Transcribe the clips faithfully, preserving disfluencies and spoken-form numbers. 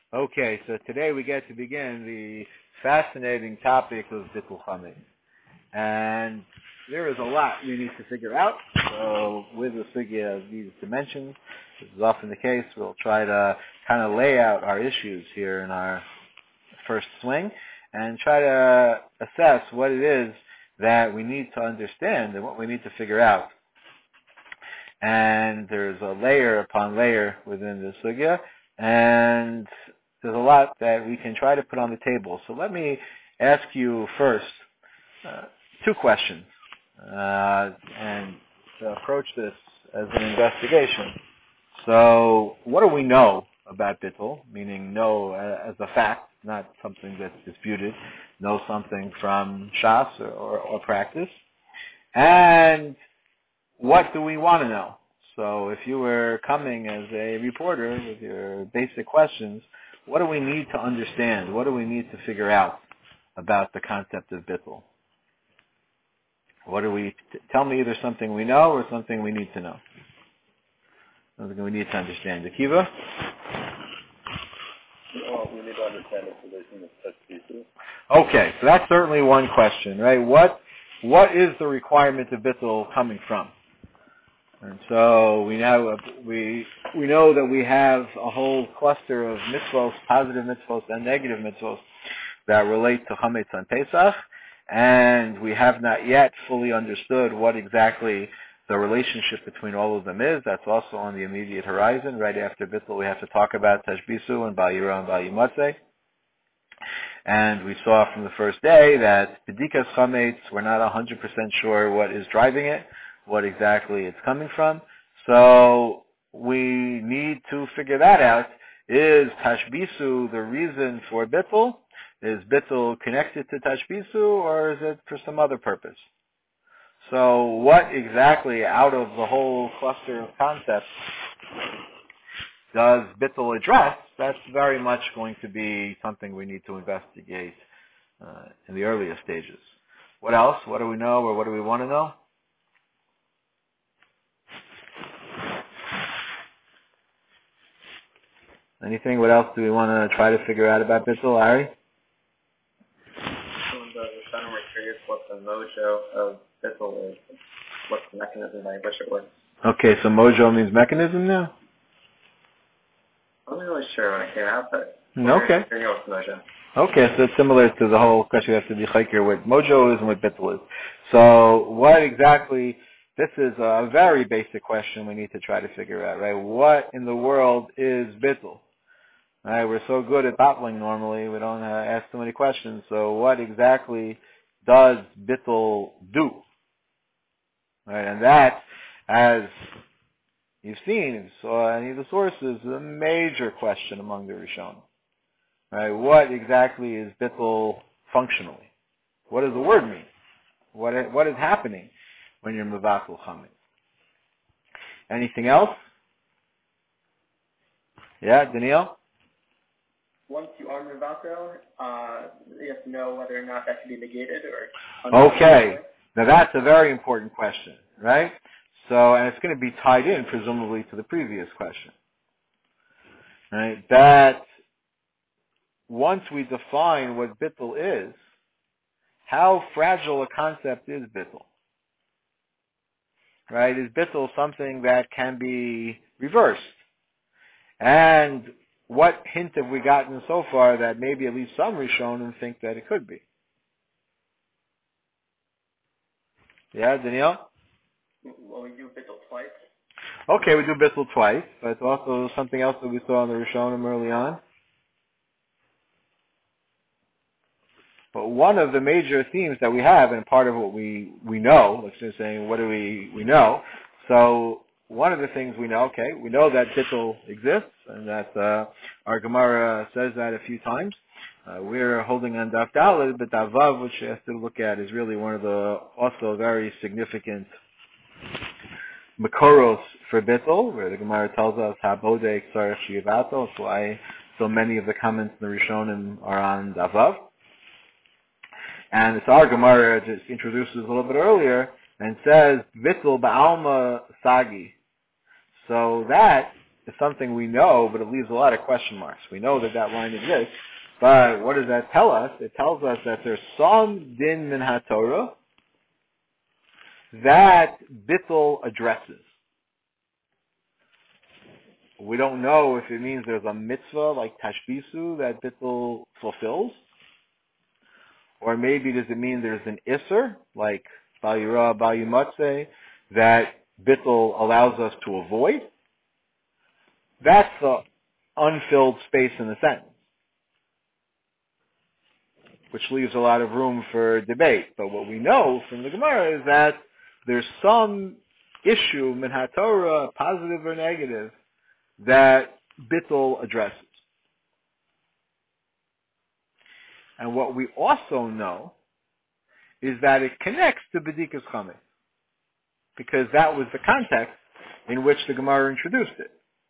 Okay, so today we get to begin the fascinating topic of Bittul Chametz. And there is a lot we need to figure out. So with the figure of these dimensions, this is often the case, we'll try to kind of lay out our issues here in our first swing and try to assess what it is that we need to understand and what we need to figure out. And there's a layer upon layer within the sugya, and there's a lot that we can try to put on the table. So let me ask you first uh, two questions, uh, and to approach this as an investigation. So what do we know about Bittul, meaning know uh, as a fact, not something that's disputed, know something from Shas or, or, or practice, and what do we want to know? So if you were coming as a reporter with your basic questions, what do we need to understand? What do we need to figure out about the concept of Bittul? What do we, t- tell me either something we know or something we need to know. Something we need to understand. Akiva? Well, we need to understand its relation with such pieces. Okay, so that's certainly one question, right? What What is the requirement of Bittul coming from? And so we now we we know that we have a whole cluster of mitzvos, positive mitzvos and negative mitzvos that relate to Chametz and Pesach, and we have not yet fully understood what exactly the relationship between all of them is. That's also on the immediate horizon. Right after Bittul, we have to talk about Tashbisu and Bal Yira and Bal Yimatzeh. And we saw from the first day that B'dikas Chametz, we're not one hundred percent sure what is driving it, what exactly it's coming from. So we need to figure that out. Is Tashbisu the reason for Bittul? Is Bittul connected to Tashbisu, or is it for some other purpose? So what exactly out of the whole cluster of concepts does Bittul address? That's very much going to be something we need to investigate uh, in the earlier stages. What else? What do we know, or what do we want to know? Anything? What else do we want to try to figure out about Bittul, Ari? I'm curious what the mojo of Bittul is. What's the mechanism by which it works? Okay, so mojo means mechanism now? I wasn't really sure when I came out, but okay. Here you go with mojo. Okay, so it's similar to the whole question we have to be chayker what mojo is and what Bittul is. So what exactly, this is a very basic question we need to try to figure out, right? What in the world is Bittul? Right, we're so good at battling normally, we don't uh, ask too many questions. So what exactly does Bittul do? Right, and that, as you've seen, if you saw any of the sources, is a major question among the Rishonim. Right, what exactly is Bittul functionally? What does the word mean? What what is happening when you're Mevatel Chametz? Anything else? Yeah, Danielle? Once you are Mevatel, uh, you have to know whether or not that can be negated or... Okay. Now that's a very important question, right? So, and it's going to be tied in, presumably, to the previous question. Right? That once we define what Bittul is, how fragile a concept is Bittul? Right? Is Bittul something that can be reversed? And what hint have we gotten so far that maybe at least some Rishonim think that it could be? Yeah, Danielle? Well, we do Bittul twice. Okay, we do Bittul twice, but it's also something else that we saw in the Rishonim early on. But one of the major themes that we have, and part of what we, we know, let's just say, what do we, we know? So one of the things we know, okay, we know that Bittul exists, and that uh, our Gemara says that a few times. Uh, we're holding on Daf Daled, but Daf Vav, which you have to look at, is really one of the also very significant Makoros for Bittul, where the Gemara tells us Habodek Sarach Shivato. That's why so many of the comments in the Rishonim are on Daf Vav. And it's our Gemara just introduces a little bit earlier and says Bittul Ba'alma Sagi. So that is something we know, but it leaves a lot of question marks. We know that that line exists, but what does that tell us? It tells us that there's some din min haTorah that bittul addresses. We don't know if it means there's a mitzvah like tashbisu that bittul fulfills, or maybe does it mean there's an isser like bal yira, bal yumatzeh that bittul allows us to avoid. That's the unfilled space in the sentence, which leaves a lot of room for debate. But what we know from the Gemara is that there's some issue, min haTorah, positive or negative, that bittul addresses. And what we also know is that it connects to bedikas chametz, because that was the context in which the Gemara introduced it.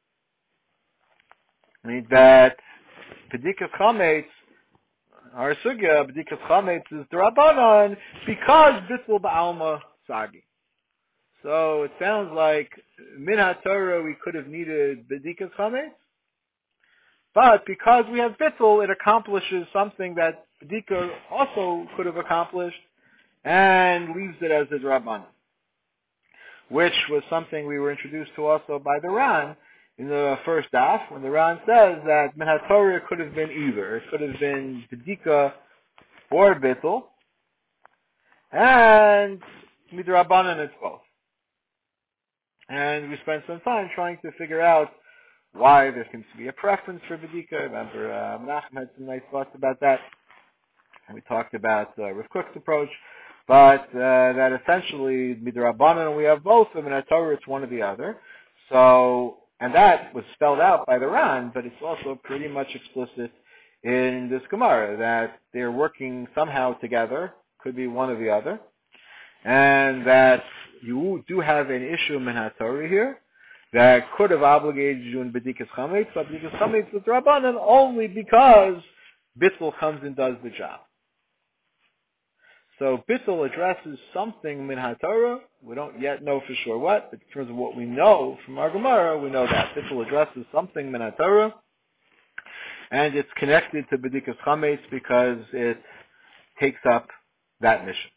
I mean, that bedikas chametz, our sugya, bedikas chametz is d'Rabbanan because bittul ba'alma sagi. So it sounds like min haTorah we could have needed bedikas chametz, but because we have bittul, it accomplishes something that bedika also could have accomplished, and leaves it as a d'Rabbanan, which was something we were introduced to also by the Ran in the first daf, when the Ran says that min haTorah could have been either. It could have been bedika or bittul, and midrabanan it's both. And we spent some time trying to figure out why there seems to be a preference for bedika. Remember, uh, Menachem had some nice thoughts about that. And we talked about uh, Rav Kook's approach, but uh, that essentially midrabanan we have both, and in Torah it's one or the other. So, and that was spelled out by the Ran, but it's also pretty much explicit in this Gemara that they're working somehow together, could be one or the other, and that you do have an issue min haTorah here that could have obligated you in bedikas chametz, but bedikas chametz is d'Rabbanan only because bittul comes and does the job. So bittul addresses something min haTorah. We don't yet know for sure what, but in terms of what we know from our Gemara, we know that bittul addresses something min haTorah, and it's connected to bedikas chametz because it takes up that mission.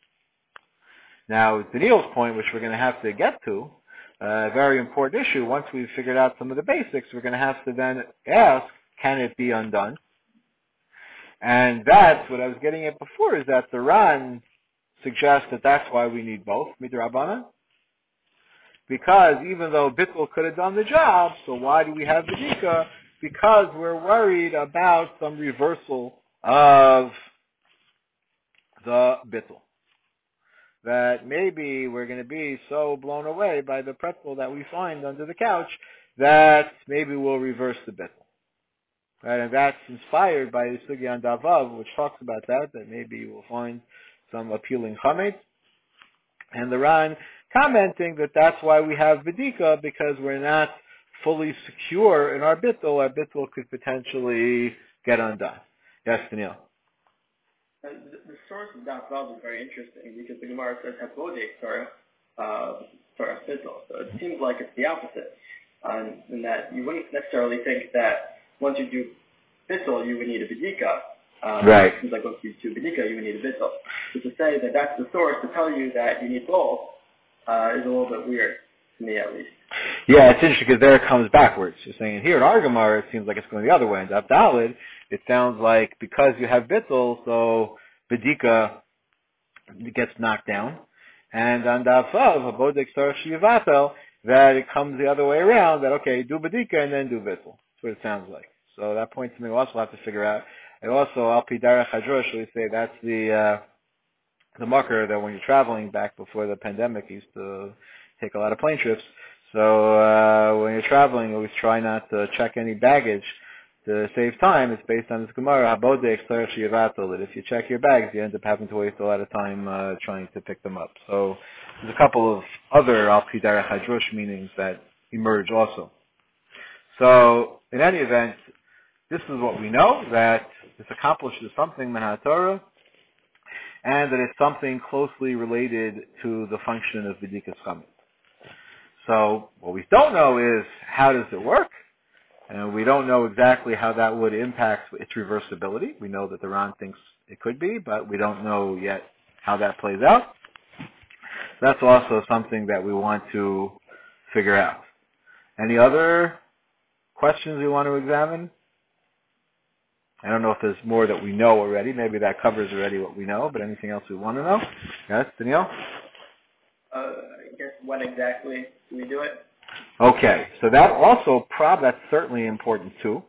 Now, Daniel's point, which we're going to have to get to, a very important issue. Once we've figured out some of the basics, we're going to have to then ask, can it be undone? And that's what I was getting at before, is that the Ran suggests that that's why we need both, midrabanan. Because even though bittul could have done the job, so why do we have bedika? Because we're worried about some reversal of the bittul. That maybe we're going to be so blown away by the pretzel that we find under the couch that maybe we'll reverse the bittul. Right, and that's inspired by the Sugya on Davav, which talks about that, that maybe we'll find some appealing chametz. And the Ran commenting that that's why we have bedika, because we're not fully secure in our bittul. Our bittul could potentially get undone. Yes, Daniel. Uh, the, the source of that valve is very interesting because the Gemara says habodek for uh, for a bittul. So it seems like it's the opposite, um, in that you wouldn't necessarily think that once you do bittul, you would need a bedika. Um, right. It seems like once you do bedika, you would need a bittul. So to say that that's the source to tell you that you need both uh, is a little bit weird to me, at least. Yeah, it's interesting because there it comes backwards. You're saying here in our Gemara, it seems like it's going the other way. In Abdalid, it sounds like because you have bittul, so bedika gets knocked down, and on Davav, Habodek Sarach Shivatel, that it comes the other way around. That okay, do bedika and then do bittul. That's what it sounds like. So that point to me, we'll also have to figure out. And also, Al Pi Darech Hadrosh, we say that's the uh, the marker that when you're traveling back before the pandemic, you used to take a lot of plane trips. So uh, when you're traveling, always try not to check any baggage to save time. It's based on this Gemara, Habodek Sarach Shivatel, that if you check your bags, you end up having to waste a lot of time uh, trying to pick them up. So there's a couple of other Al Pi Darech Hadrosh meanings that emerge also. So in any event, this is what we know, that this accomplishes something min haTorah, and that it's something closely related to the function of bedikas chametz. So what we don't know is how does it work, And we don't know exactly how that would impact its reversibility. We know that the Ran thinks it could be, but we don't know yet how that plays out. That's also something that we want to figure out. Any other questions you want to examine? I don't know if there's more that we know already. Maybe that covers already what we know, but anything else we want to know? Yes, Danielle? Uh, I guess when exactly do we do it? Okay, so that also, prob- that's certainly important too.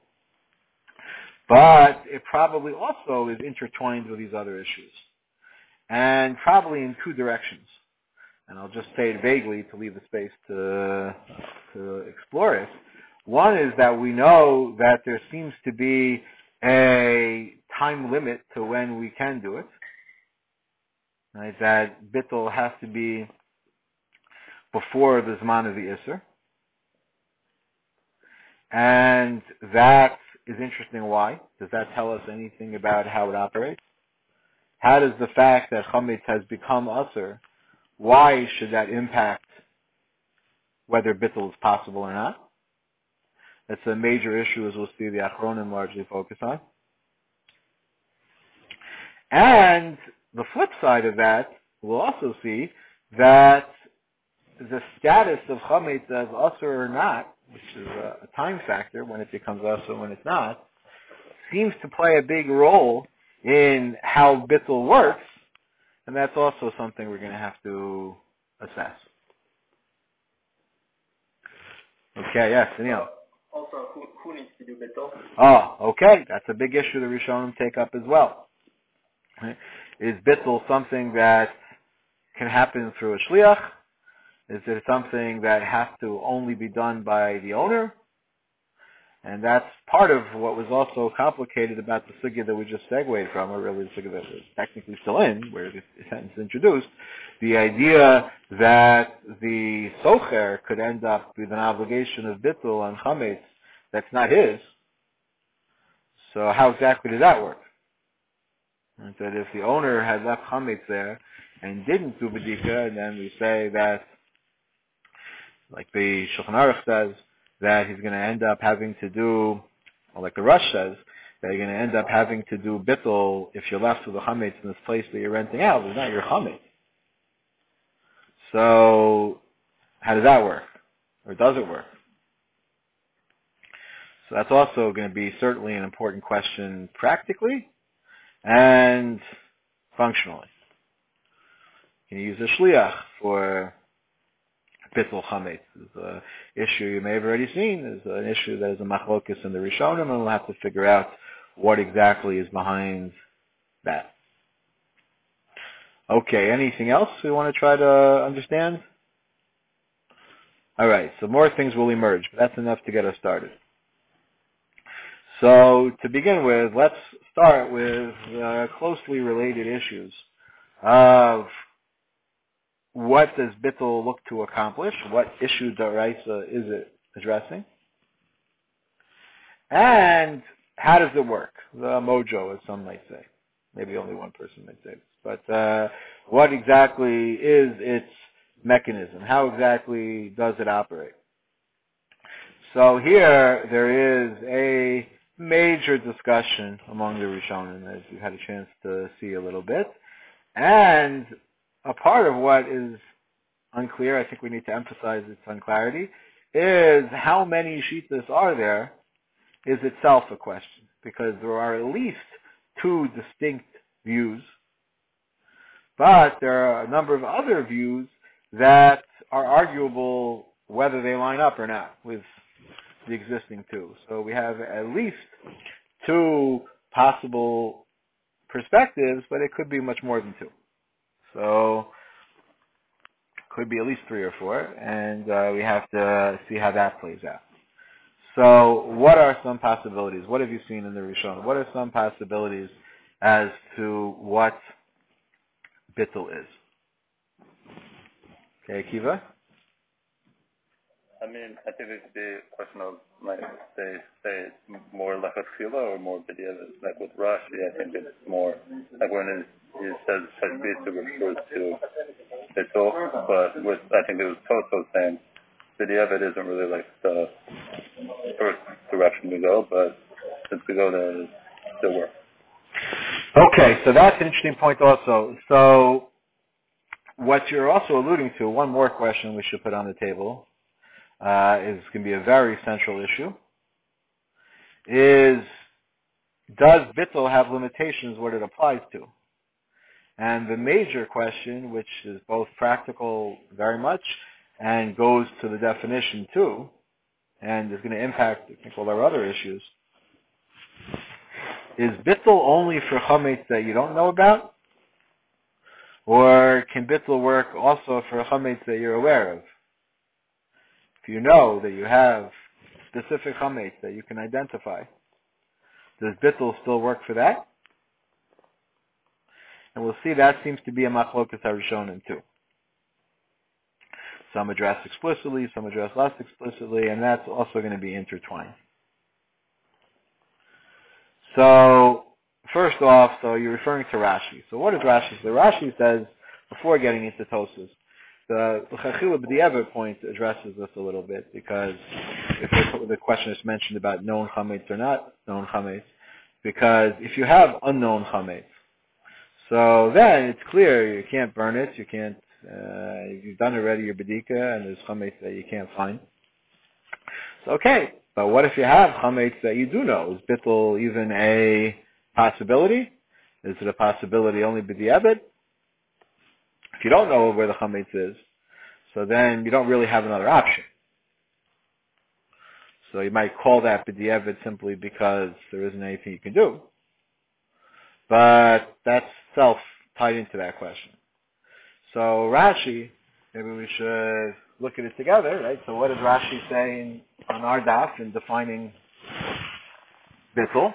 But it probably also is intertwined with these other issues. And probably in two directions. And I'll just say it vaguely to leave the space to, to explore it. One is that we know that there seems to be a time limit to when we can do it. Right? That bittul has to be before the Zman of the Isser. And that is interesting. Why? Does that tell us anything about how it operates? How does the fact that Chametz has become Usr, why should that impact whether bittul is possible or not? That's a major issue, as we'll see the Achronim largely focus on. And the flip side of that, we'll also see that the status of Chametz as Usr or not, which is a, a time factor when it becomes Usr when it's not, seems to play a big role in how bittul works, and that's also something we're going to have to assess. Okay, yes, Daniel. Also, who, who needs to do bittul? Oh, okay. That's a big issue the Rishonim take up as well. Right? Is bittul something that can happen through a shliach? Is it something that has to only be done by the owner? And that's part of what was also complicated about the sugya that we just segued from, or really the sugya that was technically still in, where the sentence is introduced. The idea that the socher could end up with an obligation of bittul on chametz that's not his. So how exactly did that work? And that if the owner had left chametz there and didn't do bedika, and then we say that, like the Shulchan Aruch says, that he's going to end up having to do, or like the Rush says, that you're going to end up having to do bittul if you're left with a chametz in this place that you're renting out. It's not your chametz. So, how does that work? Or does it work? So that's also going to be certainly an important question practically and functionally. Can you use a shliach for bittul chametz? Is an issue you may have already seen. Is an issue that is a machlokus in the Rishonim, and we'll have to figure out what exactly is behind that. Okay, anything else we want to try to understand? All right, so more things will emerge, but that's enough to get us started. So to begin with, let's start with uh, closely related issues of what does bittul look to accomplish? What issue d'oraisa is it addressing? And how does it work? The mojo, as some might say. Maybe only one person might say this. But uh, what exactly is its mechanism? How exactly does it operate? So here there is a major discussion among the Rishonim, as you've had a chance to see a little bit. And a part of what is unclear, I think we need to emphasize its unclarity, is how many shittas are there is itself a question. Because there are at least two distinct views, but there are a number of other views that are arguable whether they line up or not with the existing two. So we have at least two possible perspectives, but it could be much more than two. So could be at least three or four, and uh, we have to see how that plays out. So what are some possibilities? What have you seen in the Rishon? What are some possibilities as to what bittul is? Okay, Kiva? I mean, I think it could be a question of, like, say, say it's more like a fila or more b'diavad. Like with Rashi, I think it's more, like when it, it says tashbis, it refers to bittul, but with, I think it was Toso saying b'diavad isn't really like the first, the direction we go, but since we go there, it still works. Okay, so that's an interesting point also. So what you're also alluding to, one more question we should put on the table, uh, is going to be a very central issue, is does bittul have limitations what it applies to? And the major question, which is both practical very much and goes to the definition too, and is going to impact, I think, all our other issues, is bittul only for chametz that you don't know about? Or can bittul work also for chametz that you're aware of? If you know that you have specific chametz that you can identify, does bittul still work for that? And we'll see that seems to be a machlokas harishonim too. Some address explicitly, some address less explicitly, and that's also going to be intertwined. So, first off, so you're referring to Rashi. So what does Rashi say? Rashi says, before getting into Tosas, the Chachila B'di'evet point addresses this a little bit, because if the question is mentioned about known chametz or not known chametz, because if you have unknown chametz, so then it's clear you can't burn it, you can't, uh, you've done already your bedika, and there's chametz that you can't find. So okay, but what if you have chametz that you do know? Is bittul even a possibility? Is it a possibility only b'di'evet? If you don't know where the chametz is, so then you don't really have another option. So you might call that b'di'evet simply because there isn't anything you can do. But that's self tied into that question. So Rashi, maybe we should look at it together, right? So what does Rashi say in, on our daf in defining bittul?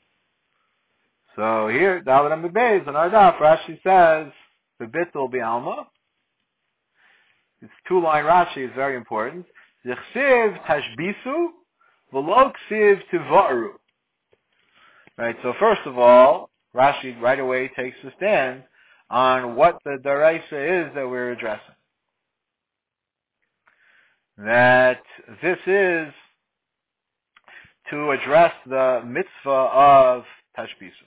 So here, Dalet Amud Beis, on our daf, Rashi says, the bittul bi'alma. It's two-line Rashi is very important. Zechsiv tashbisu, v'lo ksiv tivaru. Right, so first of all, Rashi right away takes a stand on what the daraisa is that we're addressing. That this is to address the mitzvah of tashbisu.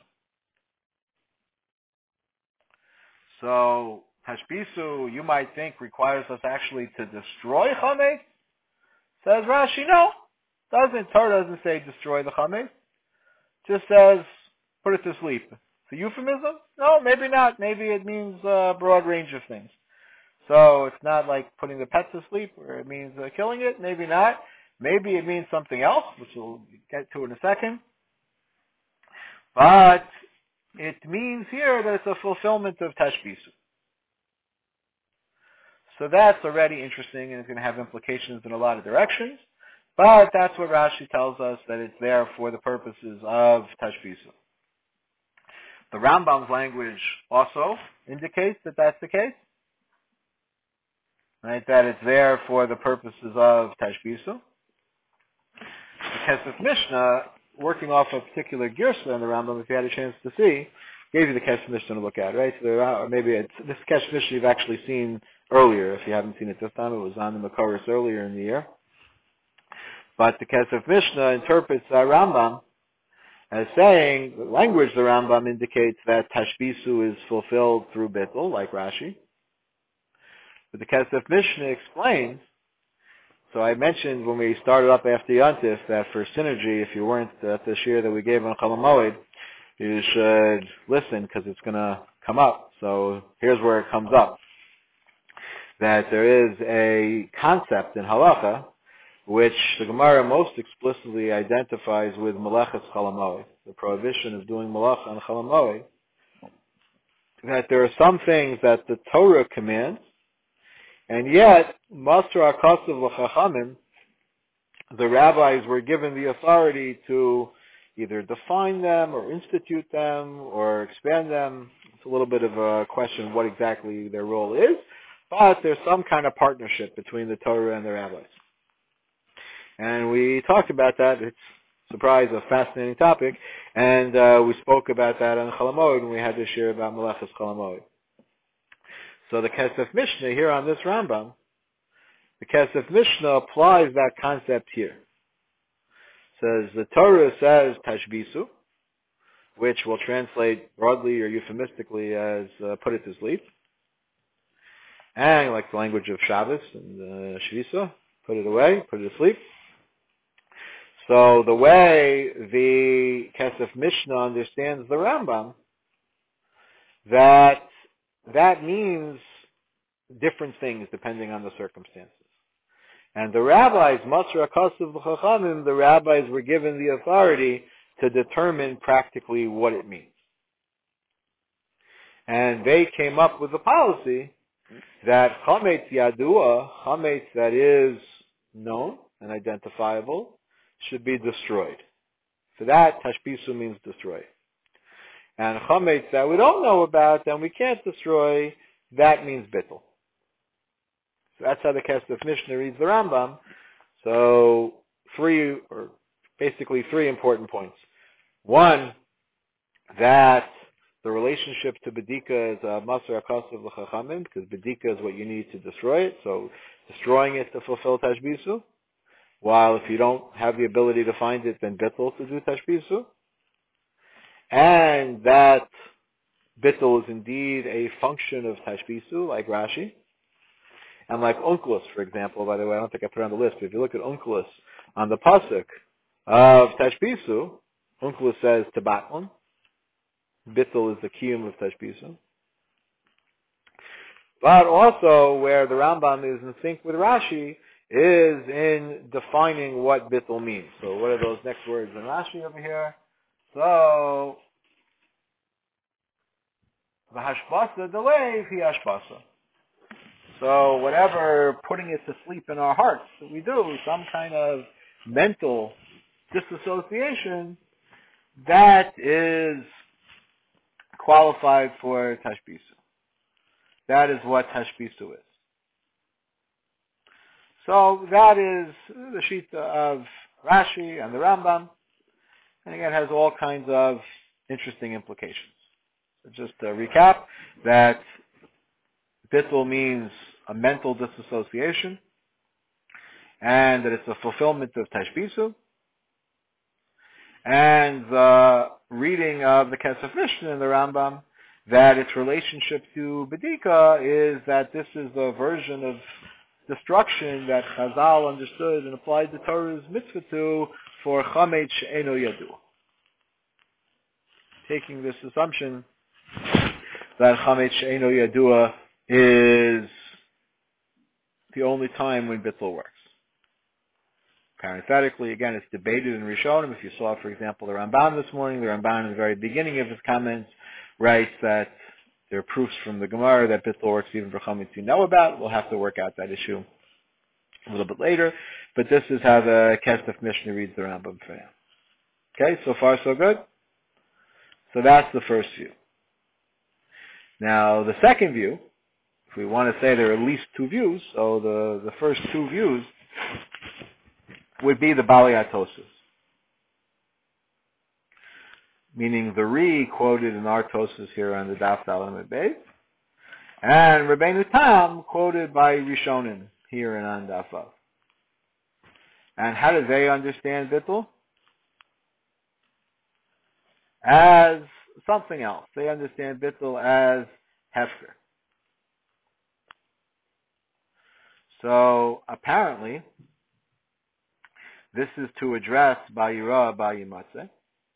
So tashbisu, you might think, requires us actually to destroy chametz. Says Rashi, no, doesn't. Torah doesn't say destroy the chametz. Just says put it to sleep. It's a euphemism? No, maybe not. Maybe it means a broad range of things. So it's not like putting the pet to sleep, where it means uh, killing it. Maybe not. Maybe it means something else, which we'll get to in a second. But it means here that it's a fulfillment of tashbisu. So that's already interesting, and it's going to have implications in a lot of directions. But that's what Rashi tells us, that it's there for the purposes of tashbisu. The Rambam's language also indicates that that's the case. Right, that it's there for the purposes of tashbisu. The Kesef Mishnah, working off a particular girsa in the Rambam, if you had a chance to see, gave you the Kesef Mishnah to look at, right? So there are, or maybe it's, this Kesef Mishnah you've actually seen earlier. If you haven't seen it this time, it was on the Makoros earlier in the year. But the Kesef Mishnah interprets the Rambam as saying, the language the Rambam indicates that tashbisu is fulfilled through bittul, like Rashi. But the Kesef Mishnah explains, so I mentioned when we started up after Yontif that for synergy, if you weren't at the shir that we gave on Chol HaMoed, you should listen because it's going to come up. So here's where it comes up. That there is a concept in halacha which the Gemara most explicitly identifies with Melechas Chol HaMoed, the prohibition of doing Melacha on Chol HaMoed, that there are some things that the Torah commands, and yet, Masra HaKasav L'Chachamim, the rabbis were given the authority to either define them or institute them or expand them. It's a little bit of a question of what exactly their role is, but there's some kind of partnership between the Torah and the rabbis. And we talked about that. It's, surprise, a fascinating topic. And uh, we spoke about that on Chol HaMoed when we had this year about Melechas Chol HaMoed. So the Kesef Mishnah here on this Rambam, the Kesef Mishnah applies that concept here. says the Torah says tashbisu, which will translate broadly or euphemistically as uh, put it to sleep. And like the language of Shabbos and uh, Shvisa, put it away, put it to sleep. So the way the Kesef Mishnah understands the Rambam, that that means different things depending on the circumstances. And the rabbis, Masra Kasav Chachamim, the rabbis were given the authority to determine practically what it means. And they came up with a policy that Chametz Yadua, Chametz that is known and identifiable, should be destroyed. For that, Tashbisu means destroy. And Chametz that we don't know about and we can't destroy, that means Bittul. So that's how the Kesef Mishnah reads the Rambam. So three, or basically three important points. One, that the relationship to Bedika is a Masar HaKasav L'Chachamim, because Bedika is what you need to destroy it, so destroying it to fulfill Tashbisu. While if you don't have the ability to find it, then Bittul to do Tashbisu. And that Bittul is indeed a function of Tashbisu, like Rashi. And like Unkelus, for example, by the way, I don't think I put it on the list, but if you look at Unkelus on the Pasuk of Tashbisu, Unkelus says Tabatlan. Bittul is the kiyum of Tashbisu. But also, where the Rambam is in sync with Rashi, is in defining what Bittul means. So what are those next words in Rashi over here? So, V'hashbasa deleiv hi hashbasa. So whatever putting it to sleep in our hearts that we do, some kind of mental disassociation, that is qualified for Tashbisu. That is what Tashbisu is. So that is the Shita of Rashi and the Rambam, and again has all kinds of interesting implications. So just to recap, that Bittul means a mental disassociation, and that it's a fulfillment of Tashbisu. And the reading of the Kesef Mishnah in the Rambam, that its relationship to Bedika is that this is the version of destruction that Chazal understood and applied the Torah's mitzvah to for Chametz She'eino Yadu. Taking this assumption that Chametz She'eino Yadua is the only time when Bittul works. Parenthetically, again, it's debated in Rishonim. If you saw, for example, the Ramban this morning, the Ramban in the very beginning of his comments writes that there are proofs from the Gemara that Bittul works even for Chametz you know about. We'll have to work out that issue a little bit later. But this is how the Kesef Mishnah reads the Rambam for now. Okay, so far so good? So that's the first view. Now, the second view, if we want to say there are at least two views, so the, the first two views would be the Balei HaTosas, meaning the Ri quoted in our Tosas here on the Daf Dalet Beis, and Rabbeinu Tam quoted by Rishonim here in on Daf Vav. And how do they understand Bittul? As something else. They understand Bittul as Hefker. So apparently, this is to address Bayira Bayimatzeh.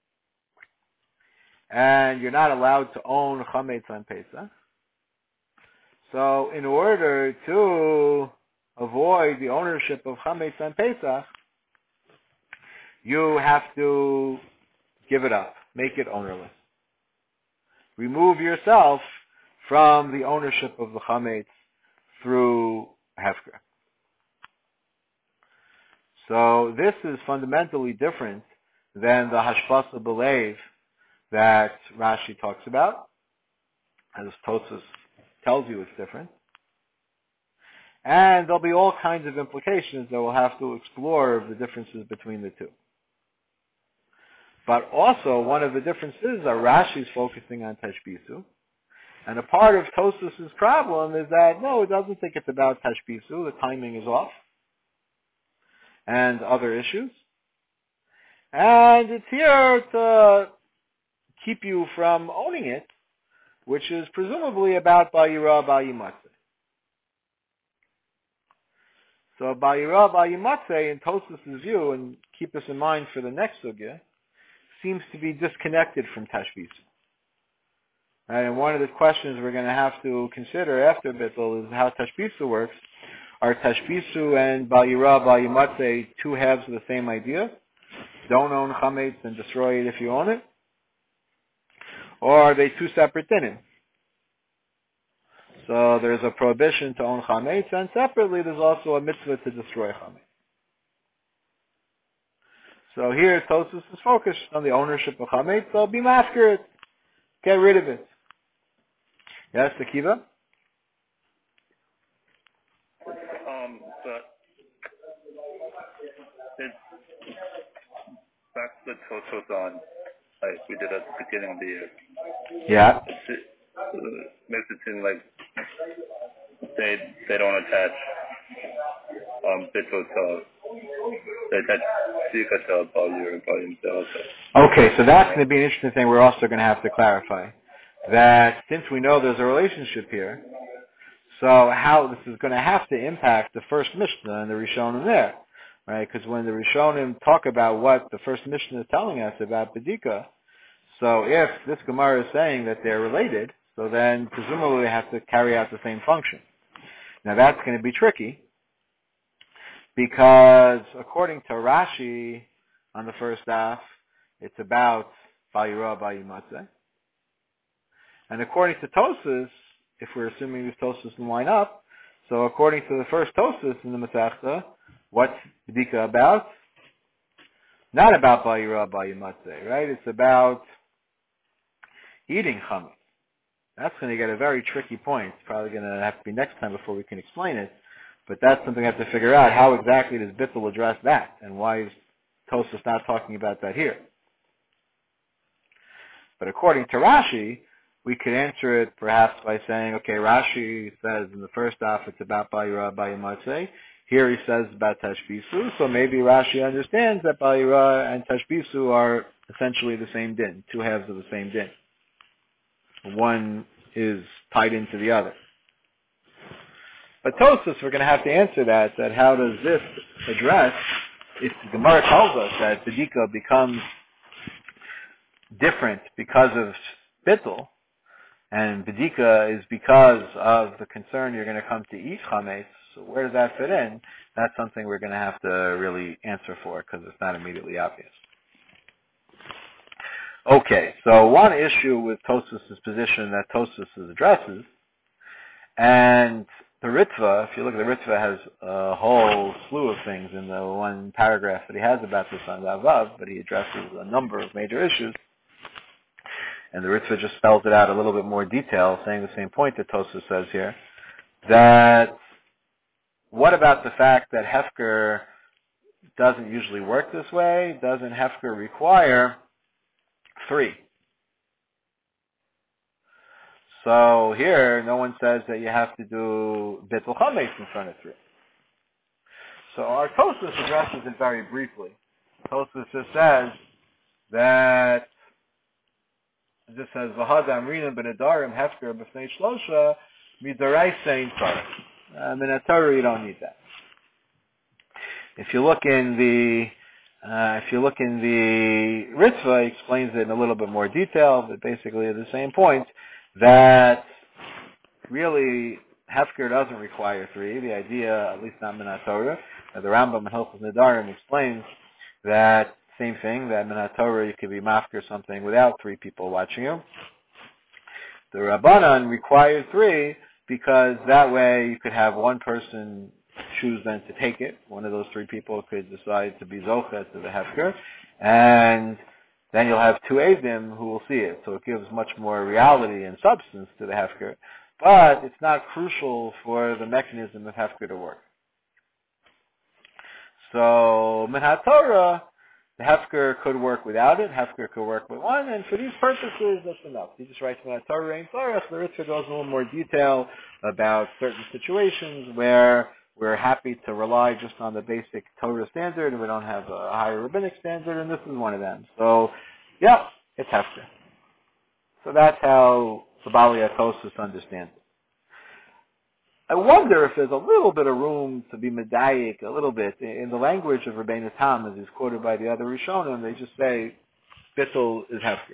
And you're not allowed to own Chametz on Pesach. So in order to avoid the ownership of Chametz on Pesach, you have to give it up, make it ownerless. Remove yourself from the ownership of the Chametz through Hefker. So this is fundamentally different than the Hashbasa Belev that Rashi talks about, as Tosas tells you it's different. And there'll be all kinds of implications that we'll have to explore of the differences between the two. But also, one of the differences are Rashi's focusing on Tashbisu. And a part of Tosas' problem is that, no, it doesn't think it's about Tashbisu. The timing is off. And other issues. And it's here to keep you from owning it, which is presumably about Bal Yira, Bal Yimatzeh. So Bal Yira, Bal Yimatzeh, in Tosfos' view, and keep this in mind for the next sugya, seems to be disconnected from Tashbisu. Right, and one of the questions we're going to have to consider after Bittul is how Tashbisu works. Are Tashbisu and Bal Yira, Bal Yimatzeh two halves of the same idea? Don't own Chametz and destroy it if you own it? Or are they two separate dinim? So there's a prohibition to own Chametz, and separately there's also a mitzvah to destroy Chametz. So here Tosfos is focused on the ownership of Chametz, so be masker it. Get rid of it. Yes, Akiva? Um, but it's back to the Tosfos on, like we did at the beginning of the year. Yeah. It uh, makes it seem like they they don't attach um Bittul to they attach Zika to Bal Yira, Bal Yimatzeh. Okay, so that's going to be an interesting thing we're also going to have to clarify. That since we know there's a relationship here, so how this is going to have to impact the first Mishnah and the Rishonim there, right? Because when the Rishonim talk about what the first Mishnah is telling us about Bedika, so if this Gemara is saying that they're related, so then presumably they have to carry out the same function. Now that's going to be tricky, because according to Rashi on the first daf, it's about Bal Yira, Bal Yimatzeh. And according to Tosfos, if we're assuming these Tosfos line up, so according to the first Tosfos in the Masechta, what's Bedika about? Not about Bal Yira, Bal Yimatzeh, right? It's about eating Chametz. That's going to get a very tricky point. It's probably going to have to be next time before we can explain it. But that's something we have to figure out. How exactly does Bittul address that? And why is Tosfos not talking about that here? But according to Rashi, we could answer it perhaps by saying, okay, Rashi says in the first half it's about Bal Yira, Bal Yimatzeh. Here he says about Tashbisu, so maybe Rashi understands that Bal Yira and Tashbisu are essentially the same din, two halves of the same din. One is tied into the other. But Tosfos, we're going to have to answer that, that how does this address, if the Gemara tells us that Bedika becomes different because of Bittul, and Bedika is because of the concern you're going to come to eat Chametz, so where does that fit in? That's something we're going to have to really answer for, because it's not immediately obvious. Okay, so one issue with Tosfos' position that Tosfos addresses, and the Ritva, if you look at the Ritva, has a whole slew of things in the one paragraph that he has about this on Vav, but he addresses a number of major issues. And the Ritva just spells it out a little bit more detail, saying the same point that Tosfos says here, that what about the fact that Hefker doesn't usually work this way? Doesn't Hefker require three? So here, no one says that you have to do Bittul Chametz in front of three. So our Tosfos addresses it very briefly. Tosfos just says that it just says V'had Amrina ben Adarim Hefker b'fnei Shlosha midarai sein tzarech. Um, in a Torah, you don't need that. If you look in the uh, if you look in the Ritva, he explains it in a little bit more detail, but basically at the same point, that really Hefker doesn't require three. The idea, at least not Minat Torah, the Rambam in Hilchos Nedarim explains that same thing, that Minat Torah you could be mafker something without three people watching you. The Rabbanan required three because that way you could have one person choose then to take it. One of those three people could decide to be Zocha to the Hefker, and then you'll have two Eidim who will see it. So it gives much more reality and substance to the Hefker. But it's not crucial for the mechanism of Hefker to work. So Minat Torah, the Hefker could work without it. Hefker could work with one. And for these purposes, that's enough. He just writes Minat Torah and Torah. The Ritva goes in a little more detail about certain situations where we're happy to rely just on the basic Torah standard, and we don't have a higher rabbinic standard, and this is one of them. So, yeah, it's hefker. So that's how the Bali Atosis understands it. I wonder if there's a little bit of room to be medayik, a little bit. In the language of Rabbeinu Tam, as is quoted by the other Rishonim, they just say, bittul is hefker.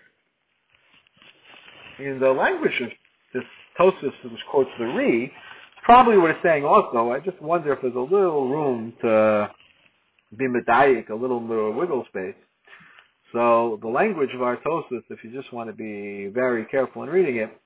In the language of this Tosis, which quotes the Ri, probably what it's saying also, I just wonder if there's a little room to be medayik, a little more wiggle space. So the language of our Tosis, if you just want to be very careful in reading it,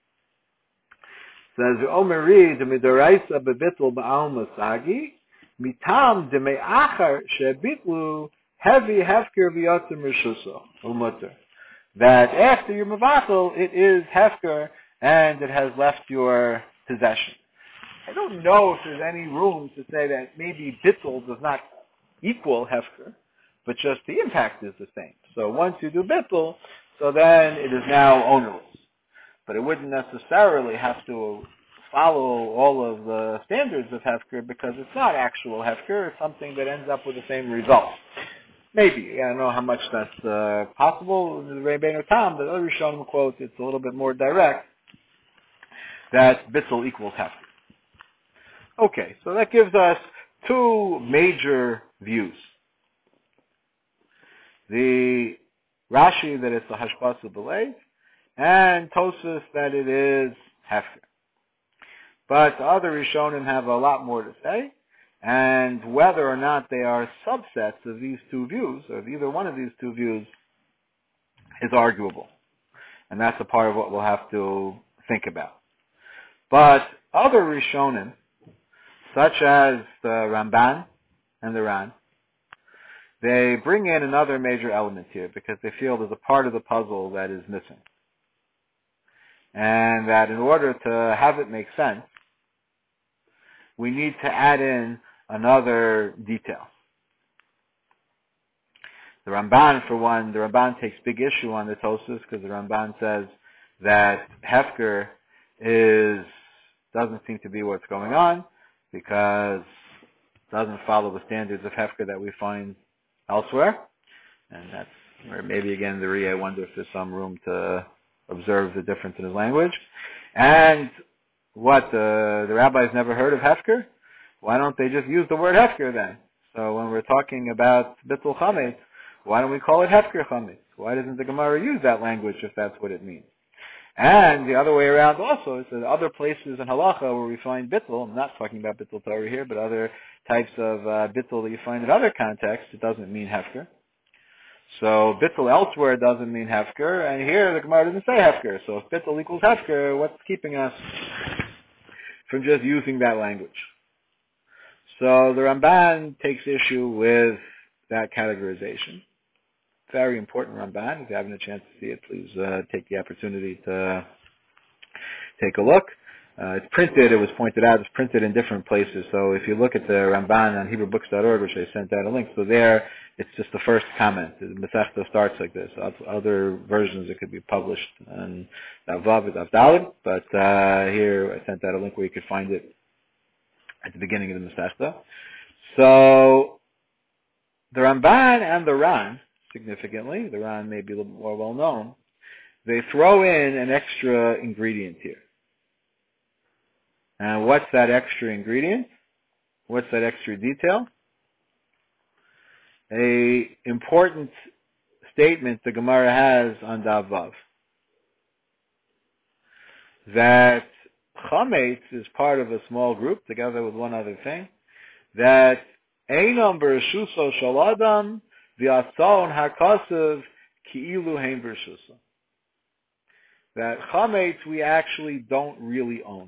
says, Omeri de midoraisa bebitl ba'al masagi, mitam de me'achar shebitlu heavy hefker v'yotzim rishuso, umutter. That after your mavatal, it is hefker, and it has left your possession. I don't know if there's any room to say that maybe bittul does not equal hefker, but just the impact is the same. So once you do bittul, so then it is now ownerless. But it wouldn't necessarily have to follow all of the standards of hefker because it's not actual hefker. It's something that ends up with the same result. Maybe. I don't know how much that's uh, possible. The Rabbeinu Tam, the other Rishonim quote, it's a little bit more direct, that bittul equals hefker. Okay, so that gives us two major views. The Rashi that it's a hashbasa b'leiv, and Tosas that it is hefker. But the other Rishonim have a lot more to say, and whether or not they are subsets of these two views, or of either one of these two views, is arguable. And that's a part of what we'll have to think about. But other Rishonim, such as the Ramban and the Ran, they bring in another major element here because they feel there's a part of the puzzle that is missing. And that in order to have it make sense, we need to add in another detail. The Ramban, for one, the Ramban takes big issue on the Tosas because the Ramban says that hefker is, doesn't seem to be what's going on because it doesn't follow the standards of hefker that we find elsewhere. And that's where maybe again the Ri, I wonder if there's some room to observe the difference in his language. And what, uh, the rabbis never heard of hefker? Why don't they just use the word hefker then? So when we're talking about bittul chametz, why don't we call it hefker chametz? Why doesn't the Gemara use that language if that's what it means? And the other way around also, is that other places in halacha where we find bittul, I'm not talking about bittul Torah here, but other types of uh, bittul that you find in other contexts, it doesn't mean hefker. So bittul elsewhere doesn't mean hefker, and here the Gemara doesn't say hefker. So if bittul equals hefker, what's keeping us from just using that language? So the Ramban takes issue with that categorization. Very important Ramban. If you haven't a chance to see it, please uh, take the opportunity to take a look. Uh, it's printed, it was pointed out, it's printed in different places. So if you look at the Ramban on Hebrew Books dot org, which I sent out a link, so there it's just the first comment. The Masechta starts like this. Other versions it could be published on Vav and Dalet, but uh, here I sent out a link where you could find it at the beginning of the Masechta. So the Ramban and the Ran, significantly, the Ran may be a little bit more well known, they throw in an extra ingredient here. And what's that extra ingredient? What's that extra detail? A important statement the Gemara has on Dav Vav. That chametz is part of a small group, together with one other thing, that einam b'reshuso shel adam v'asaon hakasav ki'ilu hein b'reshuso. That chametz we actually don't really own.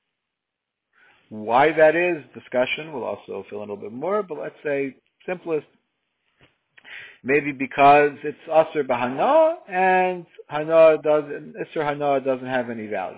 Why that is, discussion, we'll also fill in a little bit more, but let's say simplest, maybe because it's Asr b'hana, and hana doesn't, Isser hana doesn't have any value.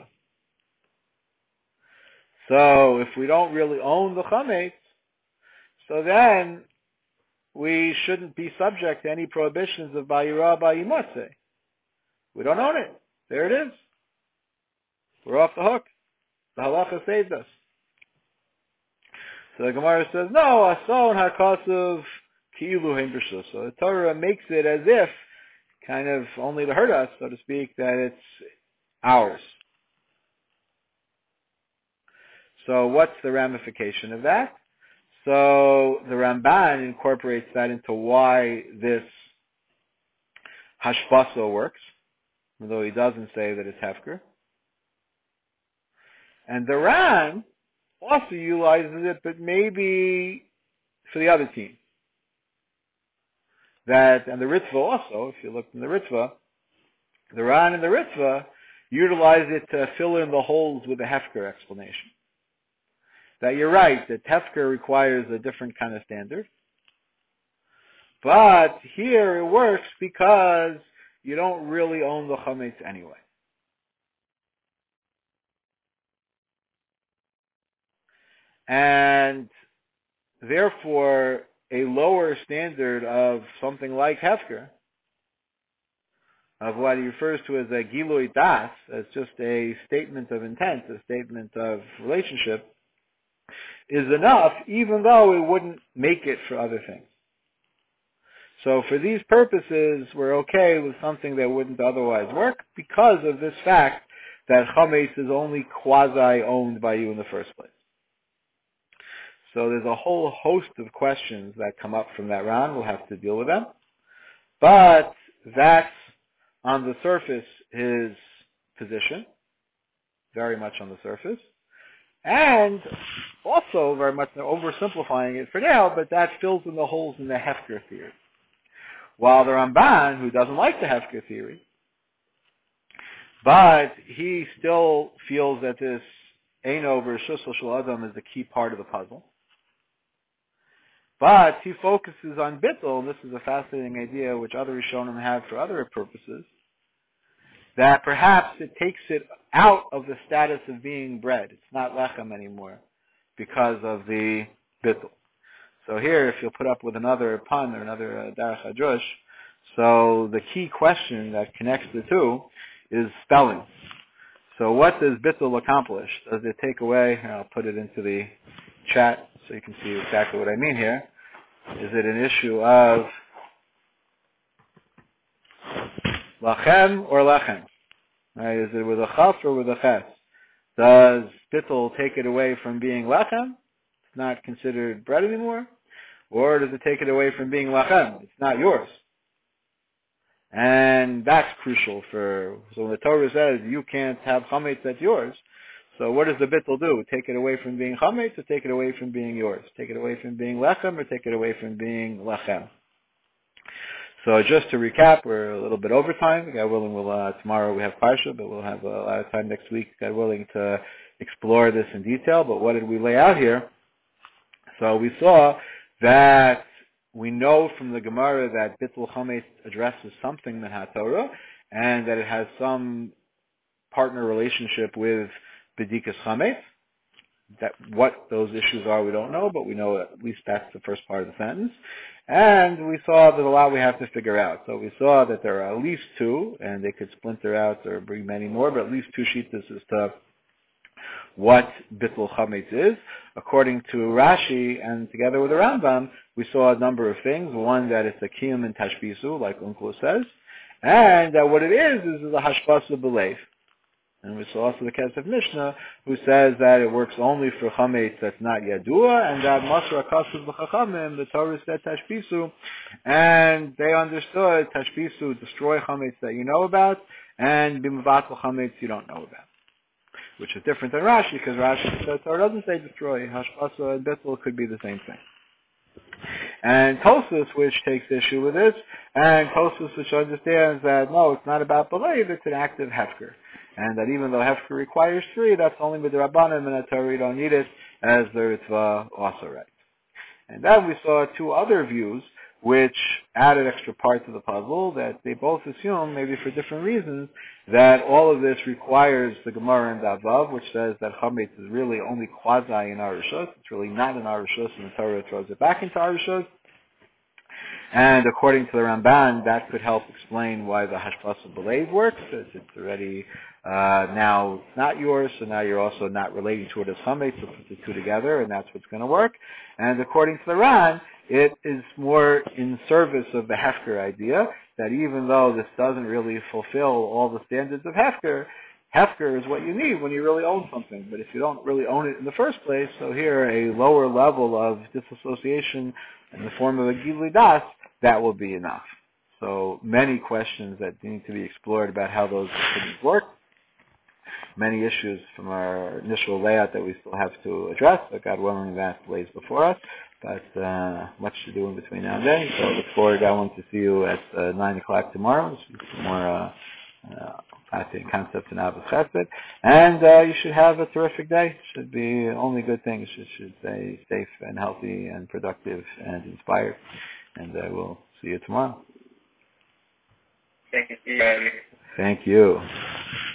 So if we don't really own the chametz, so then we shouldn't be subject to any prohibitions of bayira bayimatzeh. We don't own it. There it is. We're off the hook. The halacha saved us. So the Gemara says, no, ason hakasav ki'ilu hein b'rshus. So the Torah makes it as if, kind of only to hurt us, so to speak, that it's ours. So what's the ramification of that? So the Ramban incorporates that into why this hashbasa works, although he doesn't say that it's hefker. And the Ran also utilizes it, but maybe for the other team. That, and the Ritva also, if you look in the Ritva, the Ran and the Ritva utilize it to fill in the holes with the hefker explanation. That you're right, that hefker requires a different kind of standard. But here it works because you don't really own the chametz anyway. And therefore, a lower standard of something like hefker, of what he refers to as a gilui das, as just a statement of intent, a statement of relationship, is enough, even though it wouldn't make it for other things. So for these purposes, we're okay with something that wouldn't otherwise work because of this fact that chametz is only quasi-owned by you in the first place. So there's a whole host of questions that come up from that round. We'll have to deal with them. But that's, on the surface, his position, very much on the surface. And also, very much oversimplifying it for now, but that fills in the holes in the hefker theory. While the Ramban, who doesn't like the hefker theory, but he still feels that this Eino v'Reshus Shel Adam is the key part of the puzzle. But he focuses on bittul, and this is a fascinating idea which other Rishonim have for other purposes, that perhaps it takes it out of the status of being bread. It's not lechem anymore because of the bittul. So here, if you'll put up with another pun or another uh, darach hadrush, so the key question that connects the two is spelling. So what does bittul accomplish? Does it take away, and I'll put it into the chat so you can see exactly what I mean here. Is it an issue of lachem or lechem? Right? Is it with a chaf or with a ches? Does bittul take it away from being lechem? It's not considered bread anymore. Or does it take it away from being lachem? It's not yours. And that's crucial for, so when the Torah says you can't have chametz that's yours, so what does the bittul do? Take it away from being chametz or take it away from being yours? Take it away from being lechem or take it away from being lechem? So just to recap, we're a little bit over time. God willing, we'll, uh, tomorrow we have Parsha, but we'll have a lot of time next week, God willing, to explore this in detail. But what did we lay out here? So we saw that we know from the Gemara that bittul chametz addresses something in HaTorah, and that it has some partner relationship with bedikas chametz. That what those issues are, we don't know, but we know at least that's the first part of the sentence. And we saw that a lot we have to figure out. So we saw that there are at least two, and they could splinter out or bring many more, but at least two shittas as to what bittul chametz is. According to Rashi and together with the Rambam, we saw a number of things. One, that it's a kiyum and tashbisu, like Uncle says, and that what it is is, is a hashbasa b'leif. And we saw also the Kesef Mishnah, who says that it works only for chametz that's not yadua, and that masra kasav l'chachamim, the Torah said tashbisu, and they understood tashbisu, destroy chametz that you know about, and b'mavatul chametz you don't know about. Which is different than Rashi, because Rashi says Torah doesn't say destroy. Hashbasa and bittul could be the same thing. And Tosfos, which takes issue with this, and Tosfos, which understands that no, it's not about belief, it's an active hefker. And that even though hefker requires three, that's only with the Rabbanim, and the Torah you don't need it, as the Ritva also writes. And then we saw two other views, which added extra parts of the puzzle, that they both assume, maybe for different reasons, that all of this requires the Gemara and Davav, which says that chametz is really only quasi in our rishus. It's really not in our rishus, and the Torah throws it back into our rishus. And according to the Ramban, that could help explain why the hashbasa b'leiv works, because it's already uh, now not yours, so now you're also not relating to it as somebody, so put the two together, and that's what's going to work. And according to the Ran, it is more in service of the Hefker idea, that even though this doesn't really fulfill all the standards of Hefker, Hefker is what you need when you really own something. But if you don't really own it in the first place, so here a lower level of disassociation in the form of a Gilui Das, that will be enough. So many questions that need to be explored about how those things work. Many issues from our initial layout that we still have to address, but God willing that lays before us. But uh, much to do in between now and then. So I look forward, I want to see you at uh, nine o'clock tomorrow. Some more uh, uh, I think concepts in Ahavas Chesed. And uh, you should have a terrific day. Should be only good things. You should stay safe and healthy and productive and inspired. And uh, we'll see you tomorrow. Thank you. Thank you.